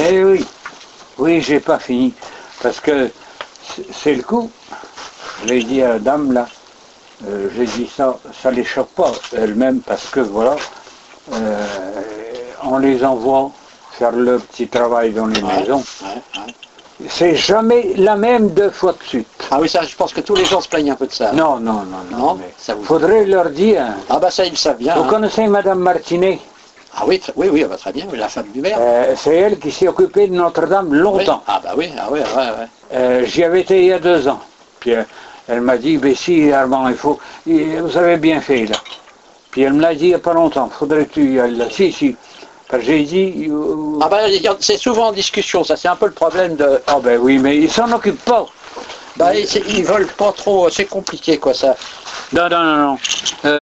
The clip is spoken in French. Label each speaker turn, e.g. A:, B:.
A: Eh oui, oui, j'ai pas fini. Parce que c'est le coup. Je l'ai dit à la dame là. J'ai dit ça les choque pas elles-mêmes parce que voilà, on les envoie faire le petit travail dans les maisons. C'est jamais la même 2 fois de suite.
B: Ah oui, ça, je pense que tous les gens se plaignent un peu de ça.
A: Non, non, non, non. Mais
B: ça vous...
A: faudrait leur dire.
B: Ah bah ça, ils le savent bien.
A: Vous connaissez Madame Martinet?
B: Ah oui, oui, oui, très bien, la femme du maire.
A: C'est elle qui s'est occupée de Notre-Dame longtemps.
B: Oui. Ah bah oui, ah ouais, ouais.
A: J'y avais été il y a 2 ans. Puis elle m'a dit, ben si Armand, vous avez bien fait là. Puis elle me l'a dit il n'y a pas longtemps, faudrait que tu y ailles là. Si. J'ai dit...
B: Ah ben, c'est souvent en discussion, ça c'est un peu le problème de...
A: Ah ben oui, mais ils s'en occupent pas.
B: Bah, ils veulent pas trop, c'est compliqué quoi ça.
A: Non.